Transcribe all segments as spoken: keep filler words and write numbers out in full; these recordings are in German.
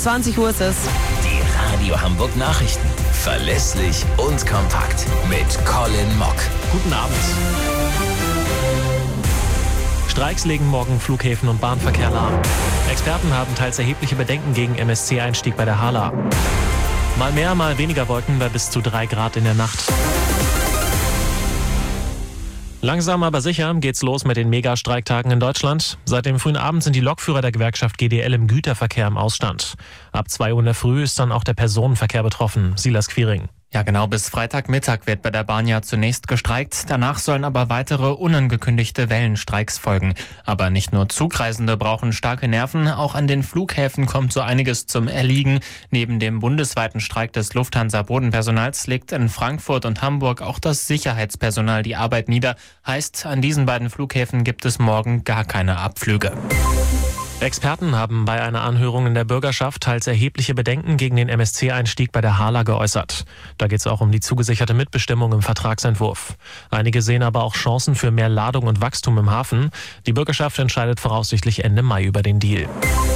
zwanzig Uhr ist es. Die Radio Hamburg Nachrichten. Verlässlich und kompakt. Mit Colin Mock. Guten Abend. Streiks legen morgen Flughäfen und Bahnverkehr lahm. Experten haben teils erhebliche Bedenken gegen M S C-Einstieg bei der Hala. Mal mehr, mal weniger Wolken bei bis zu drei Grad in der Nacht. Langsam aber sicher geht's los mit den Megastreiktagen in Deutschland. Seit dem frühen Abend sind die Lokführer der Gewerkschaft G D L im Güterverkehr im Ausstand. Ab zwei Uhr in der Früh ist dann auch der Personenverkehr betroffen. Silas Quiring. Ja, genau, bis Freitagmittag wird bei der Bahn ja zunächst gestreikt. Danach sollen aber weitere unangekündigte Wellenstreiks folgen. Aber nicht nur Zugreisende brauchen starke Nerven, auch an den Flughäfen kommt so einiges zum Erliegen. Neben dem bundesweiten Streik des Lufthansa-Bodenpersonals legt in Frankfurt und Hamburg auch das Sicherheitspersonal die Arbeit nieder. Heißt, an diesen beiden Flughäfen gibt es morgen gar keine Abflüge. Experten haben bei einer Anhörung in der Bürgerschaft teils erhebliche Bedenken gegen den M S C-Einstieg bei der Hala geäußert. Da geht es auch um die zugesicherte Mitbestimmung im Vertragsentwurf. Einige sehen aber auch Chancen für mehr Ladung und Wachstum im Hafen. Die Bürgerschaft entscheidet voraussichtlich Ende Mai über den Deal.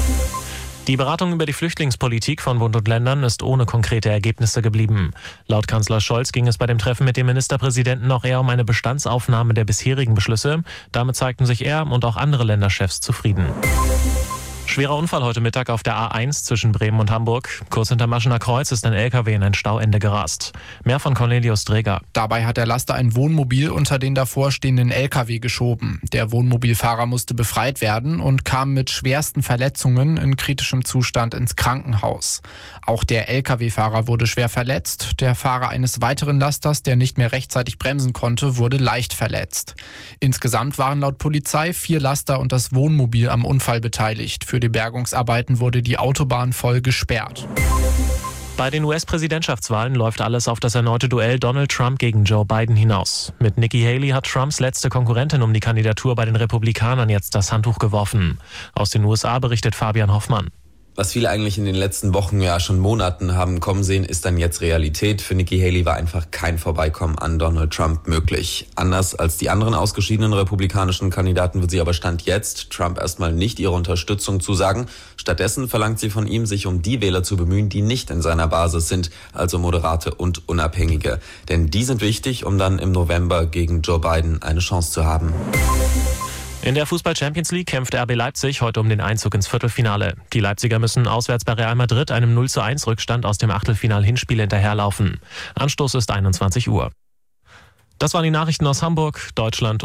Die Beratung über die Flüchtlingspolitik von Bund und Ländern ist ohne konkrete Ergebnisse geblieben. Laut Kanzler Scholz ging es bei dem Treffen mit dem Ministerpräsidenten noch eher um eine Bestandsaufnahme der bisherigen Beschlüsse. Damit zeigten sich er und auch andere Länderchefs zufrieden. Schwerer Unfall heute Mittag auf der A eins zwischen Bremen und Hamburg. Kurz hinter Maschener Kreuz ist ein L K W in ein Stauende gerast. Mehr von Cornelius Dreger. Dabei hat der Laster ein Wohnmobil unter den davorstehenden L K W geschoben. Der Wohnmobilfahrer musste befreit werden und kam mit schwersten Verletzungen in kritischem Zustand ins Krankenhaus. Auch der L K W-Fahrer wurde schwer verletzt. Der Fahrer eines weiteren Lasters, der nicht mehr rechtzeitig bremsen konnte, wurde leicht verletzt. Insgesamt waren laut Polizei vier Laster und das Wohnmobil am Unfall beteiligt. Für die Bergungsarbeiten wurde die Autobahn voll gesperrt. Bei den U S-Präsidentschaftswahlen läuft alles auf das erneute Duell Donald Trump gegen Joe Biden hinaus. Mit Nikki Haley hat Trumps letzte Konkurrentin um die Kandidatur bei den Republikanern jetzt das Handtuch geworfen. Aus den U S A berichtet Fabian Hoffmann. Was viele eigentlich in den letzten Wochen, ja schon Monaten haben kommen sehen, ist dann jetzt Realität. Für Nikki Haley war einfach kein Vorbeikommen an Donald Trump möglich. Anders als die anderen ausgeschiedenen republikanischen Kandidaten wird sie aber Stand jetzt Trump erstmal nicht ihre Unterstützung zusagen. Stattdessen verlangt sie von ihm, sich um die Wähler zu bemühen, die nicht in seiner Basis sind, also Moderate und Unabhängige. Denn die sind wichtig, um dann im November gegen Joe Biden eine Chance zu haben. In der Fußball-Champions League kämpft R B Leipzig heute um den Einzug ins Viertelfinale. Die Leipziger müssen auswärts bei Real Madrid einem null zu eins Rückstand aus dem Achtelfinal-Hinspiel hinterherlaufen. Anstoß ist einundzwanzig Uhr. Das waren die Nachrichten aus Hamburg, Deutschland